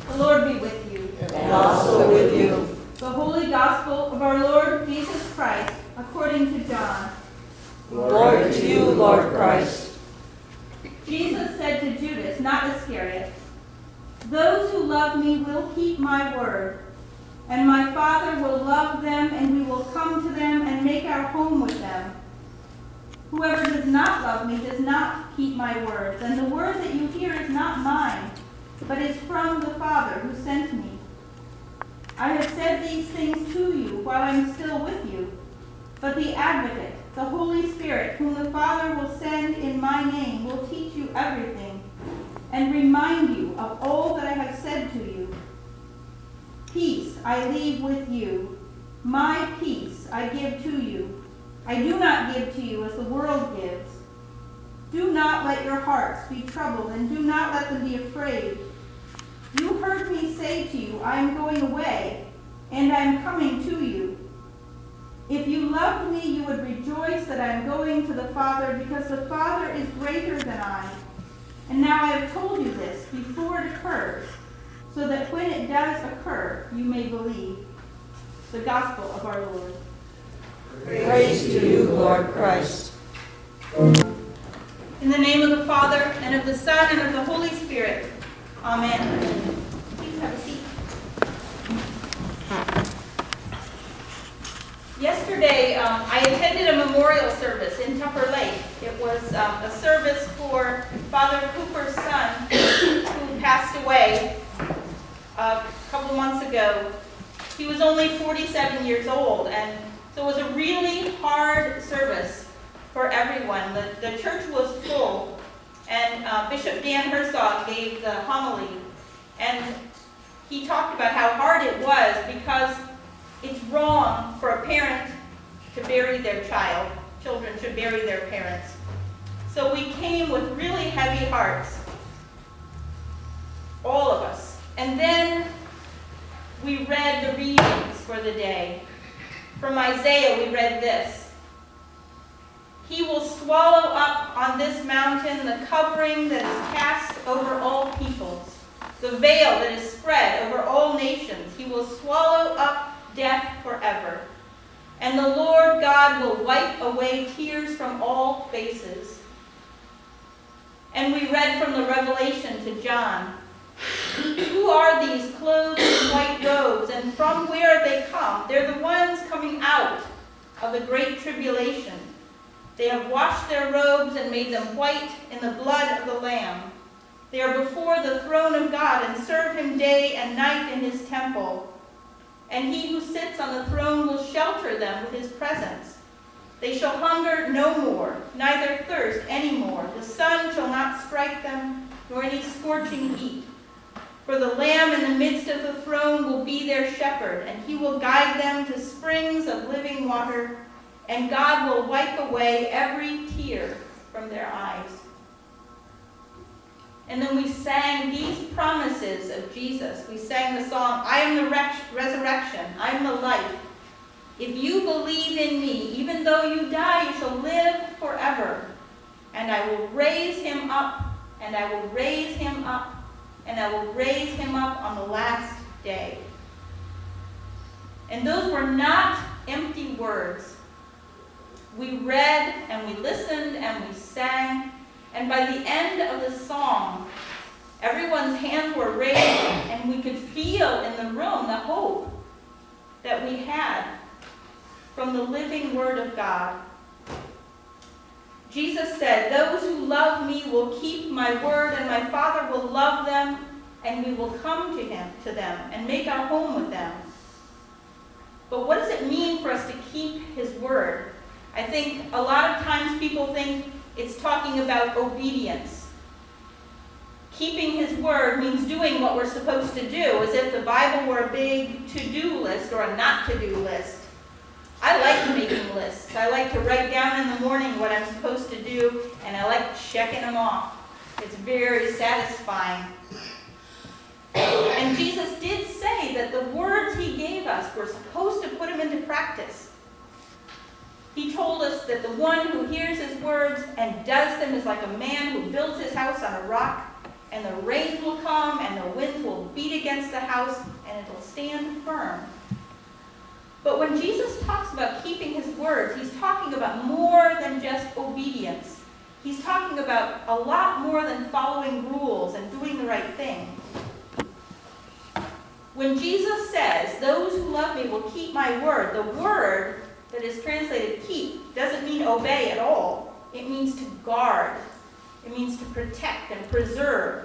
The Lord be with you. And also with you. The Holy Gospel of our Lord Jesus Christ, according to John. Glory to you, Lord Christ. Jesus said to Judas, not Iscariot, "Those who love me will keep my word, and my Father will love them, and we will come to them and make our home with them. Whoever does not love me does not keep my words, and the word that you hear is not mine, but is from the Father who sent me. I have said these things to you while I am still with you, but the Advocate, the Holy Spirit, whom the Father will send in my name, will teach you everything and remind you of all that I have said to you. Peace I leave with you. My peace I give to you. I do not give to you as the world gives. Do not let your hearts be troubled, and do not let them be afraid. You heard me say to you, I am going away, and I am coming to you. If you loved me, you would rejoice that I am going to the Father, because the Father is greater than I. And now I have told you this before it occurs, so that when it does occur, you may believe." The Gospel of our Lord. Praise to you, Lord Christ. In the name of the Father, and of the Son, and of the Holy Spirit. Amen. Please have a seat. Yesterday, I attended a memorial service in Tupper Lake. It was a service for Father Cooper's son, who passed away a couple months ago. He was only 47 years old, and so it was a really hard service for everyone. The church was full, and Bishop Dan Herzog gave the homily, and he talked about how hard it was because it's wrong for a parent to bury their child. Children should bury their parents. So we came with really heavy hearts, all of us. And then we read the readings for the day. From Isaiah, we read this: "He will swallow up on this mountain the covering that is cast over all peoples, the veil that is spread over all nations. He will swallow up death forever. And the Lord God will wipe away tears from all faces." And we read from the Revelation to John. "Who are these clothed in white robes, and from where they come? They're the ones coming out of the great tribulation. They have washed their robes and made them white in the blood of the Lamb. They are before the throne of God and serve him day and night in his temple. And he who sits on the throne will shelter them with his presence. They shall hunger no more, neither thirst any more. The sun shall not strike them, nor any scorching heat. For the Lamb in the midst of the throne will be their shepherd, and he will guide them to springs of living water, and God will wipe away every tear from their eyes." And then we sang these promises of Jesus. We sang the song, "I am the resurrection, I am the life. If you believe in me, even though you die, you shall live forever. And I will raise him up, and I will raise him up, and I will raise him up on the last day." And those were not empty words. We read, and we listened, and we sang. And by the end of the song, everyone's hands were raised, and we could feel in the room the hope that we had from the living Word of God. Jesus said, "Those who love me will keep my word, and my Father will love them, and we will come to them, and make our home with them." But what does it mean for us to keep his word? I think a lot of times people think it's talking about obedience. Keeping his word means doing what we're supposed to do, as if the Bible were a big to-do list or a not-to-do list. I like making lists. I like to write down in the morning what I'm supposed to do, and I like checking them off. It's very satisfying. And Jesus did say that the words he gave us, we're supposed to put them into practice. He told us that the one who hears his words and does them is like a man who builds his house on a rock. and the rains will come, and the winds will beat against the house, and it'll stand firm. But when Jesus talks about keeping his words, he's talking about more than just obedience. He's talking about a lot more than following rules and doing the right thing. When Jesus says, "Those who love me will keep my word," the word that is translated keep doesn't mean obey at all. It means to guard. It means to protect and preserve.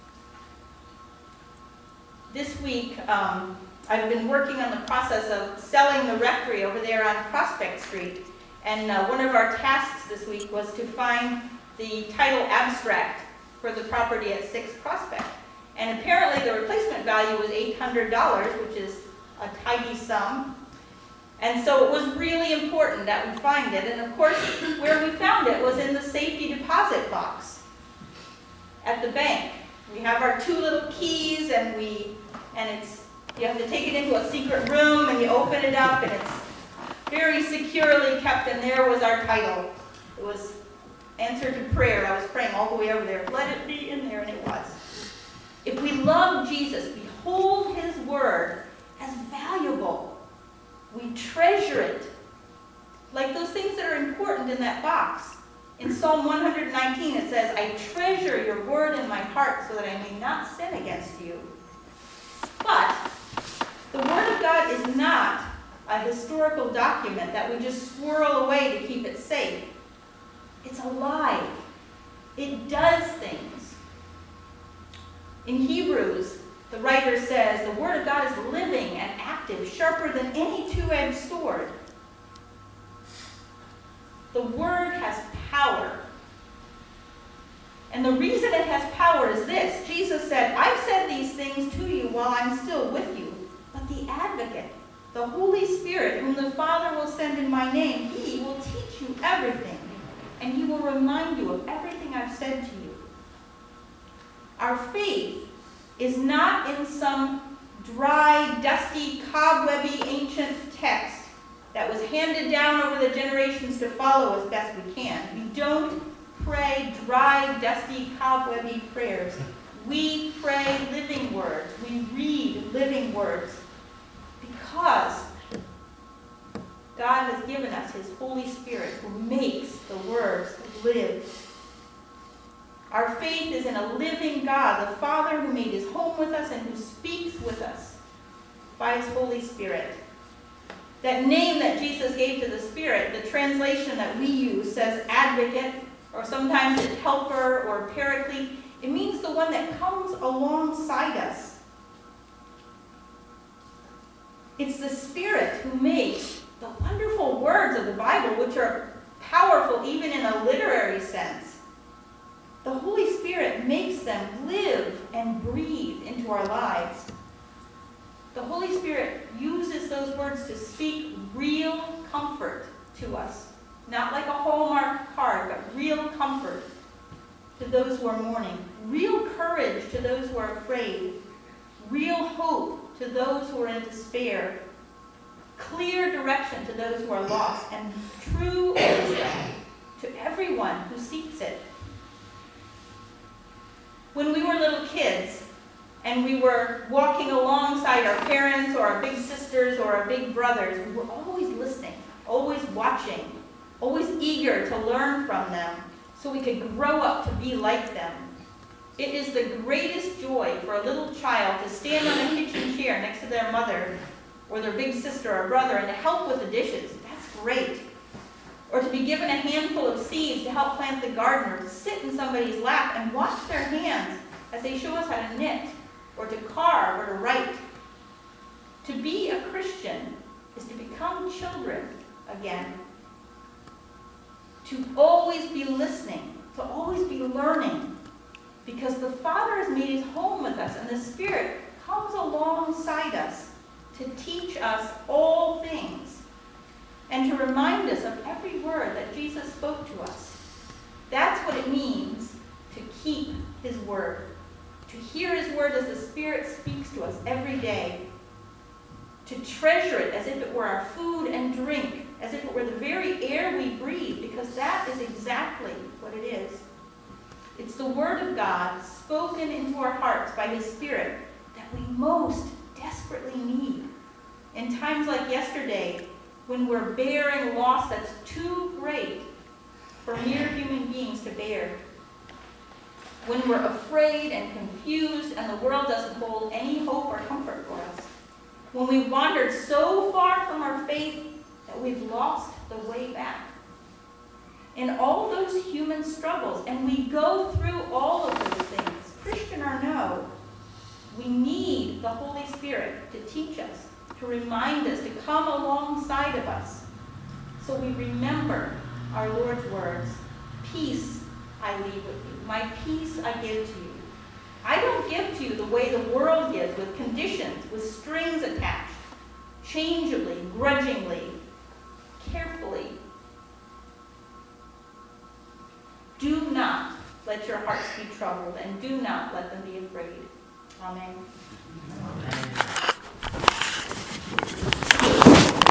This week, I've been working on the process of selling the rectory over there on Prospect Street. And one of our tasks this week was to find the title abstract for the property at 6 Prospect. And apparently the replacement value was $800, which is a tidy sum. And so it was really important that we find it. And of course, where we found it was in the safety deposit box at the bank. We have our 2 little keys, and you have to take it into a secret room, and you open it up, and it's very securely kept, and there was our title. It was answer to prayer. I was praying all the way over there. Let it be in there, and it was. If we love Jesus, we hold his word as valuable. We treasure it. Like those things that are important in that box. In Psalm 119 it says, "I treasure your word in my heart so that I may not sin against you." But the word of God is not a historical document that we just swirl away to keep it safe. It's alive. It does things. In Hebrews, the writer says, "The word of God is living and active, sharper than any two-edged sword." The word has power. And the reason it has power is this. Jesus said, "I've said these things to you while I'm still with you. But the advocate, the Holy Spirit, whom the Father will send in my name, he will teach you everything. And he will remind you of everything I've said to you." Our faith is not in some dry, dusty, cobwebby ancient text that was handed down over the generations to follow as best we can. We don't pray dry, dusty, cobwebby prayers. We pray living words. We read living words because God has given us his Holy Spirit who makes the words live. Our faith is in a living God, the Father who made his home with us and who speaks with us by his Holy Spirit. That name that Jesus gave to the Spirit, the translation that we use says advocate, or sometimes it's helper or paraclete. It means the one that comes alongside us. It's the Spirit who makes the wonderful words of the Bible, which are powerful even in a literary sense. The Holy Spirit makes them live and breathe into our lives. The Holy Spirit uses those words to speak real comfort to us. Not like a Hallmark card, but real comfort to those who are mourning. Real courage to those who are afraid. Real hope to those who are in despair. Clear direction to those who are lost. And true wisdom to everyone who seeks it. When we were little kids, and we were walking alongside our parents or our big sisters or our big brothers, we were always listening, always watching, always eager to learn from them so we could grow up to be like them. It is the greatest joy for a little child to stand on a kitchen chair next to their mother or their big sister or brother and to help with the dishes. That's great. Or to be given a handful of seeds to help plant the garden, or to sit in somebody's lap and watch their hands as they show us how to knit, or to carve, or to write. To be a Christian is to become children again. To always be listening, to always be learning, because the Father has made his home with us, and the Spirit comes alongside us to teach us all things, and to remind us of every word that Jesus spoke to us. That's what it means to keep his word. To hear his word as the Spirit speaks to us every day. To treasure it as if it were our food and drink, as if it were the very air we breathe, because that is exactly what it is. It's the Word of God spoken into our hearts by His Spirit that we most desperately need. In times like yesterday, when we're bearing loss that's too great for mere human beings to bear, when we're afraid and confused and the world doesn't hold any hope or comfort for us, when we've wandered so far from our faith that we've lost the way back. In all those human struggles, and we go through all of those things, Christian or no, we need the Holy Spirit to teach us, to remind us, to come alongside of us, so we remember our Lord's words, "Peace I leave with you. My peace I give to you. I don't give to you the way the world gives, with conditions, with strings attached, changeably, grudgingly, carefully." Do not let your hearts be troubled, and do not let them be afraid. Amen.